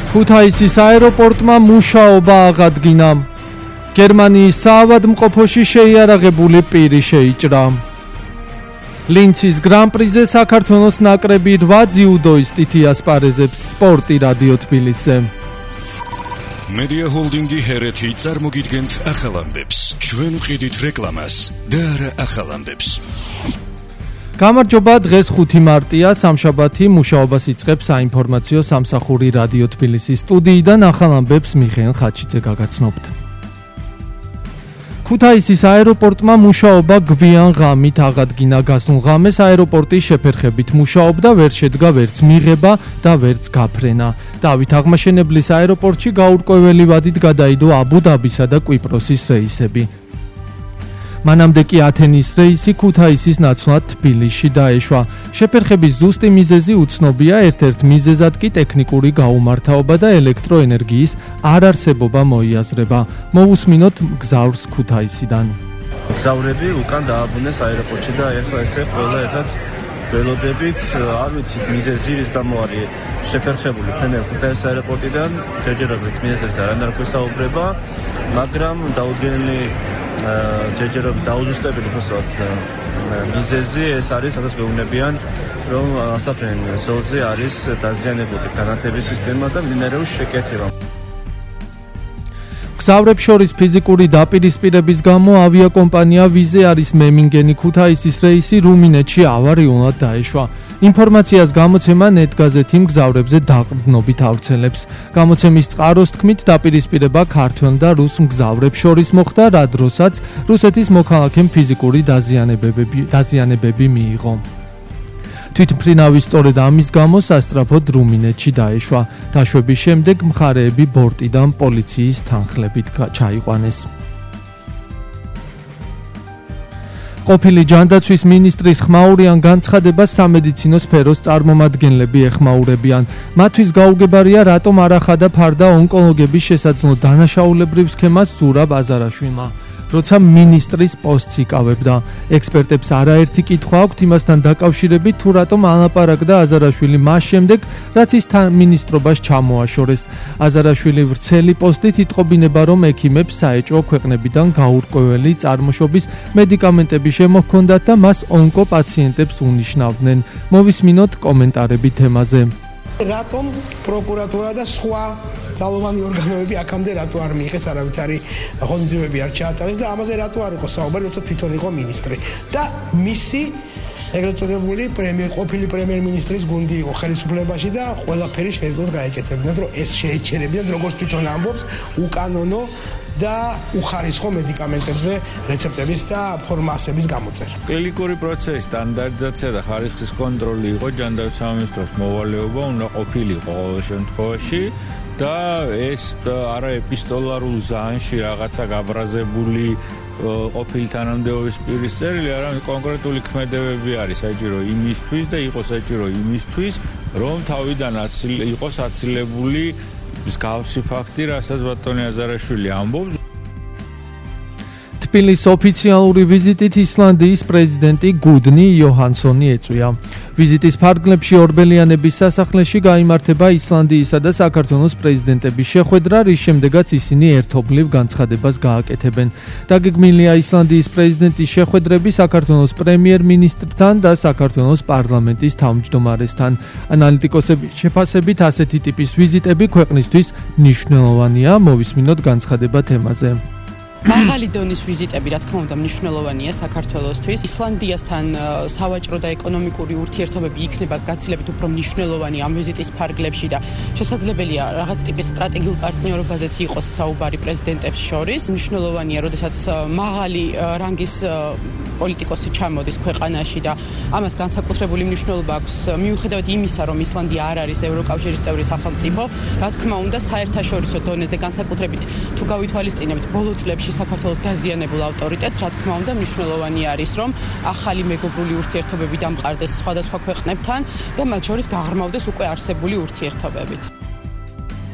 ქუთაისის აეროპორტმა მუშაობა აღადგინა. გერმანიის საავადმყოფოში შეიარაღებული პირი შეიჭრა. ლინცის გრან-პრიზე საქართველოს ნაკრები 8 ძიუდოისტით იასპარეზებს. სპორტი რადიო თბილისზე. Media Holding-ი ჰერეთი წარმოგიდგენთ ახალ ამბებს. ჩვენ ვყიდით რეკლამას და არა ახალ ამბებს. გამარჯობა, დღეს 5 მარტია, სამშაბათი, მუშაობას იწყებს საინფორმაციო სამსახური რადიო თბილისის სტუდიიდან. ახალ ამბებს მიხეილ ხაჩიძე გაგაცნობთ. ქუთაისის აეროპორტმა მუშაობა გვიან ღამით აღადგინა. გასულ ღამეს აეროპორტის შეფერხებით მუშაობდა, ვერ შედგა ვერც მიღება და ვერც გაფრენა. დავით აღმაშენებლის აეროპორტში გაურკვეველი ვადით გადაიდო აბუ-დაბისა და კვიპროსის რეისები. მანამდე კი ათენის რეისი ქუთაისის ნაცვლად თბილისში დაეშვა. შეფერხების ზუსტი მიზეზი უცნობია, ერთ-ერთ მიზეზად კი ტექნიკური გაუმართავობა და ელექტროენერგიის არარსებობა მოიაზრება. მოვუსმინოთ მგზავრს ქუთაისიდან. მგზავრები უკან დააბრუნეს აეროპორტში და ეხლა ესე ყველა ერთად ველოდებით, არ ვიცით მიზეზი რის გამო არის შეფერხებული ფენები ქუთაისის აეროპორტიდან, ჯერჯერობით მიზეზებზე არანაირ გვესაუბრება, მაგრამ დაუდგენელი ჯერჯერობით დაუზუსტებელი მიზეზი ეს არის, სადაც გვეუბნებიან, რომ ასაფრენ ზოლზე არის დაზიანებული განათების სისტემა და მიმდინარეობს შეკეთება. მგზავრებს შორის ფიზიკური დაპირისპირების გამო ავიაკომპანია ვიზე არის მემინგენი ქუთაისის რეისი რუმინეთში ავარიულად დაეშვა. ინფორმაციას გამოცემა ნეტგაზეთი მგზავრებზე დაყრდნობით ავრცელებს. გამოცემის წყაროს თქმით, დაპირისპირება ქართველ და რუს მგზავრებს შორის მოხდა, რა დროსაც რუსეთის მოქალაქემ ფიზიკური დაზიანებები მიიღო. თვითმფრინავის სწორედ ამის გამო სასწრაფოდ რუმინეთში დაეშვა. დაშვების შემდეგ მხარეები ბორტიდან პოლიციის თანხლებით ჩაიყვანეს. ყოფილი ჯანდაცვის მინისტრის ხმაურიან განცხადებას სამედიცინო სფეროს წარმომადგენლები ეხმაურებიან. მათთვის გაუგებარია, რატომ არ ახადა ფარდა ონკოლოგების შესაძლო დანაშაულებრივ სქემას ზურაბ აზარაშვილმა, როცა მინისტრის პოსტს იკავებდა. ექსპერტებს არაერთი კითხვა აქვთ იმასთან დაკავშირებით, თუ რატომ ალაპარაკდა აზარაშვილი მას შემდეგ, რაც ის მინისტრობას ჩამოაშორეს. აზარაშვილი ვრცელი პოსტით იტყობინება, რომ ექიმებს საეჭვო ქვეყნებიდან გაურკვეველი წარმოშობის მედიკამენტები შემოჰქონდათ და მას ონკოპაციენტებს უნიშნავდნენ. მოვისმინოთ კომენტარები თემაზე. რატომ პროკურატურა და სხვა ძალოვანი ორგანოები აქამდე რატო არ მიიღეს არავითარი ღონისძიებები არ ჩაატარეს და ამაზე რატო არ იყო საუბარი, როცა თვითონ იყო მინისტრი და მისი ეგრეთ წოდებული ყოფილი პრემიერ-მინისტრის გუნდი იყო ხელისუფლებაში და ყველაფერი შეეძლოთ გაეკეთებინათ, რომ ეს შეეჩერებინათ, როგორც თვითონ ამბობს, უკანონო და უხარისხო მედიკამენტებზე რეცეპტების და ფორმაციების გამოწერა. კლინიკური პროცესის სტანდარტიზაცია და ხარისხის კონტროლი იყო ჯანდაცვის სამინისტროს მოვალეობა, უნდა ყოფილიყო ყოველ შემთხვევაში და ეს არა ეპისტოლარულ ზაანში რაღაცა გაბრაზებული ყოფილი თანამდებობის პირის წერილი, არამედ კონკრეტული ქმედებები არის საჭირო იმისთვის და იყო საჭირო იმისთვის, რომ თავიდან იყოს აცილებული მსგავსი ფაქტი, რასაც ბატონი აზარაშვილი ამბობს. თბილისის ოფიციალური ვიზიტით ისლანდიის პრეზიდენტი გუდნი იოჰანსონი ეწვია. ვიზიტის ფარგლებში ორბელიანების სასახლეში გაიმართება ისლანდიისა და საქართველოს პრეზიდენტების შეხვედრა, რის შემდეგაც ისინი ერთობლივ განცხადებას გააკეთებენ. დაგეგმილია ისლანდიის პრეზიდენტის შეხვედრები საქართველოს პრემიერ-მინისტრთან და საქართველოს პარლამენტის თავმჯდომარესთან. ანალიტიკოსების შეფასებით ასეთი ტიპის ვიზიტები ქვეყნისთვის მნიშვნელოვანია. მოვისმინოთ განცხადება თემაზე. მაღალი დონის ვიზიტები, რა თქმა უნდა, მნიშვნელოვანია საქართველოსთვის. ისლანდიასთან სავაჭრო და ეკონომიკური ურთიერთობები იქნება გაცილებით უფრო მნიშვნელოვანი ამ ვიზიტის ფარგლებში და შესაძლებელია რაღაც ტიპის სტრატეგიულ პარტნიორობაზეც იყოს საუბარი პრეზიდენტებს შორის. მნიშვნელოვანია, როდესაც მაღალი რანგის პოლიტიკოსი ჩამოდის ქვეყანაში და ამას განსაკუთრებული მნიშვნელობა აქვს მიუხედავად იმისა, რომ ისლანდია არ არის ევროკავშირის წევრი სახელმწიფო. რა თქმა უნდა, საერთაშორისო დონეზე განსაკუთრებით თუ გავითვალისწინებთ ბოლო წლებში საქართველოს დაზიანებულ ავტორიტეტს, რა თქმა უნდა, მნიშვნელოვანი არის, რომ ახალი მეგობრული ურთიერთობები დამყარდეს სხვადასხვა ქვეყნებთან და მათ შორის გაღრმავდეს უკვე არსებული ურთიერთობებიც.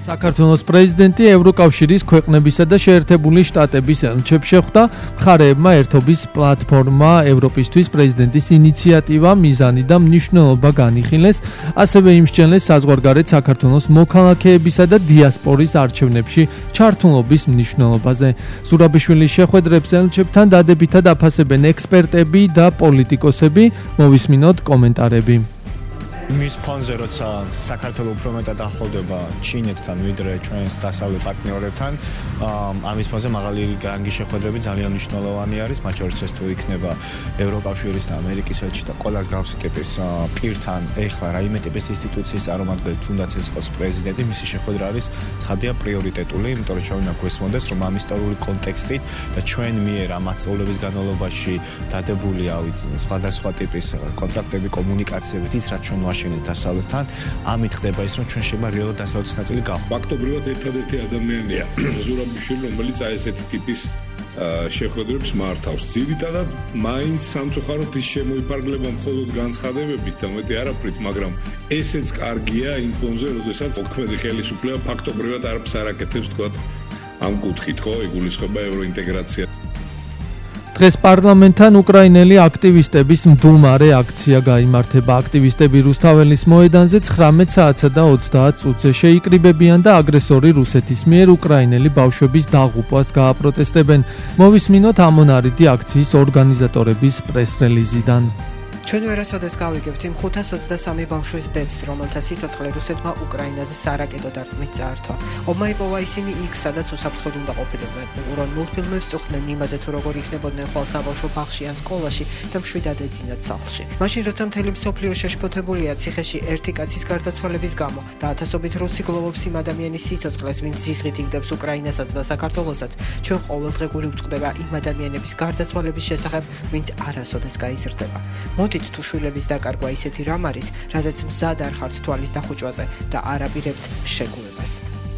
საქართველოს პრეზიდენტი ევროკავშირის ქვეყნებისა და შეერთებული შტატების ელჩებს შეხვდა. მხარეებმა ერთობის პლატფორმა ევროპისთვის პრეზიდენტის ინიციატივა მიზანი და მნიშვნელობა განიხილეს, ასევე იმსჯელეს საზღვარგარეთ საქართველოს მოქალაქეებისა და დიასპორის არჩევნებში ჩართულობის მნიშვნელობაზე. ზურაბიშვილის შეხვედრებს ელჩებთან დადებითად აფასებენ ექსპერტები და პოლიტიკოსები. მოვისმინოთ კომენტარები. მის ფონზე როცა საქართველოს უფრო მეტად ახლოვდება ჩინეთთან ვიდრე ჩვენს დასავლეთ პარტნიორებთან, ამის ფონზე მაღალი რანგი შეხვედრები ძალიან მნიშვნელოვანი არის, მათ შორის ეს თუ იქნება ევროკავშირის და ამერიკის ელჩი და ყველას გავს ტიპის პირთან, ეხლა რაიმე ტიპის ინსტიტუციის წარმომადგენელი, თუნდაც ეს იყოს პრეზიდენტი, მისი შეხვედრა არის ცხადია პრიორიტეტული, იმიტომ რომ ჩვენ უნდა გვესმოდეს, რომ ამ ისტორიული კონტექსტით და ჩვენ მიერ ამ ათწლეულების განმავლობაში დადებული სხვადასხვა ტიპის კონტრაქტები, კომუნიკაციებით ის რაც ჩვენ დასავლეთთან, ამით ხდება ის, რომ ჩვენ შეიძლება რეალურად დასავლეთის ნაწილი გავხდეთ. ფაქტობრივად ერთადერთი ადამიანია ზურაბიშვილი, რომელიც ესეთი ტიპის შეხვედრებს მართავს. ძირითადად მაინც სამწუხაროდ ის შემოიფარგლება მხოლოდ განცხადებებით და მეტი არაფრით, მაგრამ ესეც კარგია იმ ფონზე, როდესაც მოქმედი ხელისუფლება ფაქტობრივად არაფერს არ აკეთებს, თქვათ, ამ კუთხით, ხო, იგულისხმება ევროინტეგრაცია. დღეს პარლამენტთან უკრაინელი აქტივისტების მდუმარე აქცია გაიმართება. აქტივისტები რუსთაველის მოედანზე 19 საათსა და 30 წუთზე შეიკრიბებიან და აგრესორი რუსეთის მიერ უკრაინელი ბავშვების დაღუპვას გააპროტესტებენ. მოვისმინოთ ამონარიდი აქციის ორგანიზატორების პრეს-რელიზიდან. ჩვენ ვერასოდეს გავიგებთ იმ 523 ბავშვის ბედს, რომელსაც სიცოცხლე რუსეთმა უკრაინაზე სარაკეტო დარტყმით წაართვა. ომმა იპოვა ისინი იქ, სადაც უსაფრთხოდ უნდა ყოფილიყვნენ. უბრალოდ მულტფილმებს წუხდნენ იმაზე, თუ როგორ იქნებოდნენ ხოლმე საბავშვო ბაღში ან სკოლაში და მშვიდად ეძინათ სახლში. მაშინ როცა მთელი მსოფლიო შეშფოთებულია ციხეში ერთი კაცის გარდაცვალების გამო და ათასობით რუსი გლოვობს იმ ადამიანის სიცოცხლეს, ვინც ზიზღით იგდებს უკრაინასაც და საქართველოსაც, ჩვენ ყოველდღიური უწყდება იმ ადამიანების გარდაცვალების შესახებ, ვინც არასოდეს გაიზრდება. თუ შვილების დაკარგვა ისეთი რამ არის, რაზეც მზად არ ხართ თვალის დახუჭვაზე და არ აპირებთ შეგუებას.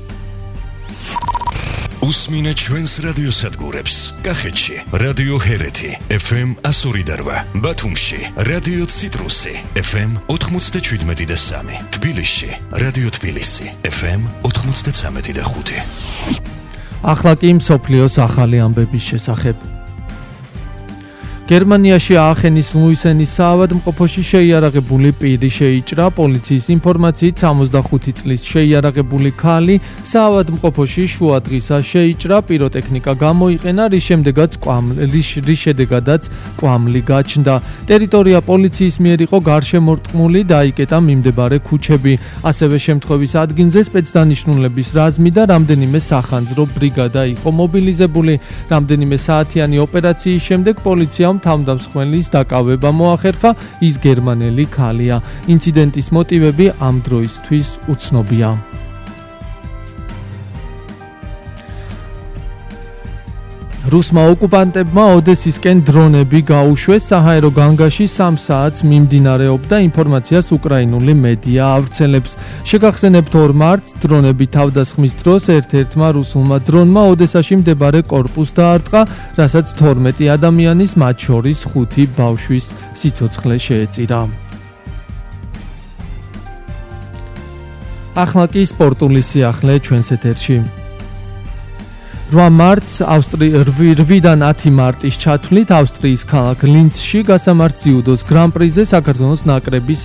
უსმინე ჩვენს რადიოსადგურებს. კახეთში რადიო ჰერეთი FM 102.8, ბათუმში რადიო ციტრუსი FM 97.3, თბილისში რადიო თბილისი FM 93.5. ახლა კი მსოფლიოს ახალი ამბების შესახებ. გერმანიაში აახენის ლუისენის საავადმყოფოში შეიარაღებული პირი შეიჭრა. პოლიციის ინფორმაციით 65 წლის შეიარაღებული ქალი საავადმყოფოში შუადღისას შეიჭრა. პიროტექნიკა გამოიყენა, რის შედეგადაც კვამლი გაჩნდა. ტერიტორია პოლიციის მიერ იყო გარშემორტყმული, დაიკეტა მიმდებარე ქუჩები. ასევე შემთხვევის ადგილზე სპეცდანიშნულების რაზმი და რამდენიმე სახანძრო ბრიგადა იყო მობილიზებული. რამდენიმე საათიანი ოპერაციის შემდეგ პოლიციამ თავდამსხმელის დაკავება მოახერხა. ის გერმანელი ქალია. ინციდენტის მოტივები ამ დროისთვის უცნობია. რუსმა ოკუპანტებმა ოდესისკენ დრონები გაუშვეს. საჰაერო განგაში 3 საათს მიმდინარეობდა. ინფორმაციას უკრაინული მედია ავრცელებს. შეგახსენებთ 2 მარტს დრონები თავდასხმის დროს ერთ-ერთმა რუსულმა დრონმა ოდესაში მდებარე კორპუსს დაარტყა, რასაც 12 ადამიანის, მათ შორის 5 ბავშვის სიცოცხლე შეეწირა. ახლა კი სპორტული სიახლე ჩვენს ეთერში. 8 მარტს 8-დან 10 მარტის ჩათვლით ავსტრიის ქალაქ ლინცში გასამართ ძიუდოს გრან-პრიზე საქართველოს ნაკრების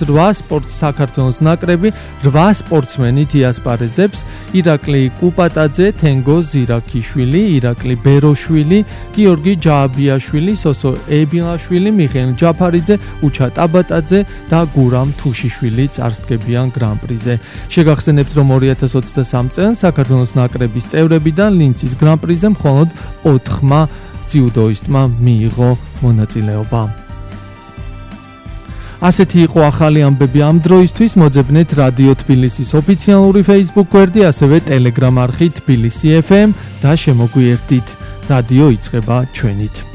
8 სპორტსმენით იასპარეზებს. ირაკლი კუპატაძე, თენგო ზირაქიშვილი, ირაკლი ბეროშვილი, გიორგი ჯააბიაშვილი, სოსო ებილაშვილი, მიხეილ ჯაფარიძე, უჩა ტაბატაძე და გურამ თუშიშვილი წარსდგებიან გრან-პრიზე. შეგახსენებთ, რომ 2023 წელს საქართველოს ნაკრების წევრებიდან ლინცის პრიზზე მხოლოდ 4 ძიუდოისტმა მიიღო მონაწილეობა. ასეთი იყო ახალი ამბები ამ დროისთვის. მოძებნეთ რადიო თბილისის ოფიციალური Facebook გვერდი, ასევე Telegram არხი თბილისი FM და შემოგვიერთდით. რადიო იწყება ჩვენით.